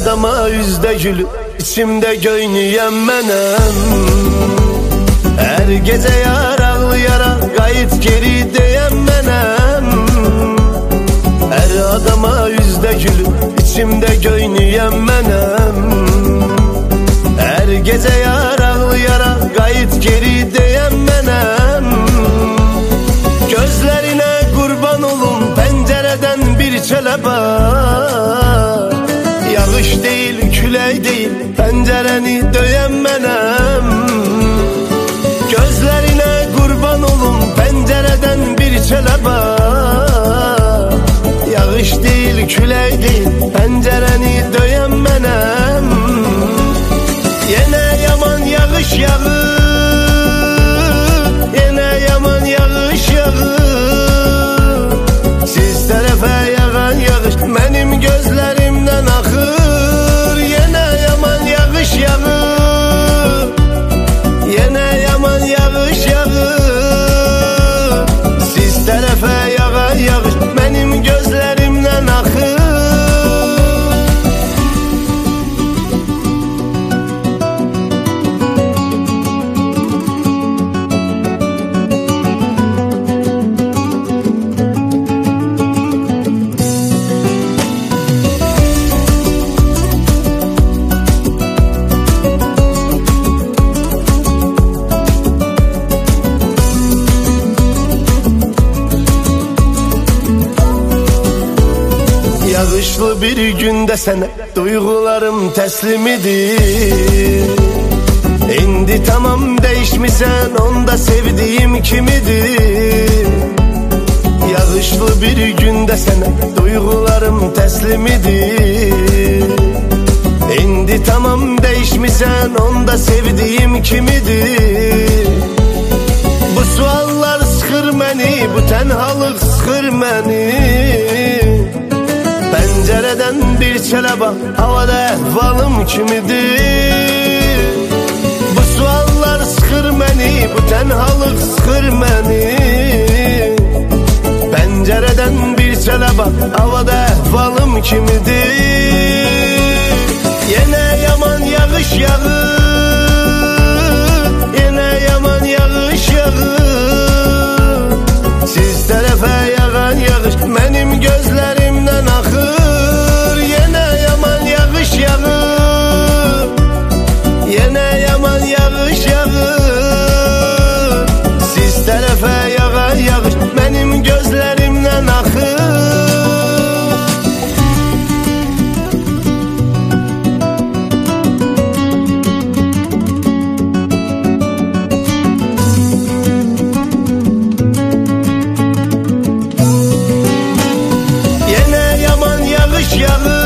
adama yüzde gülüp içimde göynüyen menem. Her gece yar ağlayarak kayıt geri diyen menem. Her adama yüzde gülüp içimde göynüyen menem. Her gece yar ağlayarak kayıt geri diyen menem. Gözlerine kurban olum pencereden bir çelebak. Yağış değil küley değil pencereni döyen menem. Gözlerine kurban olum pencereden bir çelebak. Yağış değil küley değil pencereni döyen menem. Yine yaman yağış yağır, yine yaman yağış yağır. Siz tarafa yağan yağış benim gözlerimden akır. Yine yaman yağış yağır, yine yaman yağış yağır. Siz tarafa yağan yağış benim gözlerimden akır. Yağışlı bir günde sana duygularım teslimidir. İndi tamam değişmişsen onda sevdiğim kimidir. Yağışlı bir günde sana duygularım teslimidir. İndi tamam değişmişsen onda sevdiğim kimidir. Bu suallar sıkır beni, bu tenhalık sıkır beni. Pencereden bir çelebak havada ehvalım kimidir. Bu suallar sıkır beni, bu tenhalık sıkır beni. Pencereden bir çelebak havada ehvalım kimidir. Yine yaman yağış yağır, yine yaman yağış yağır. Siz tarafa yağan yağış benim gözlerimden akır. Yine yaman yağış yağır, yine yaman yağış yağır. Siz tarafa yağan yağış benim gözlerimden akır. Yine yaman yağış yağır,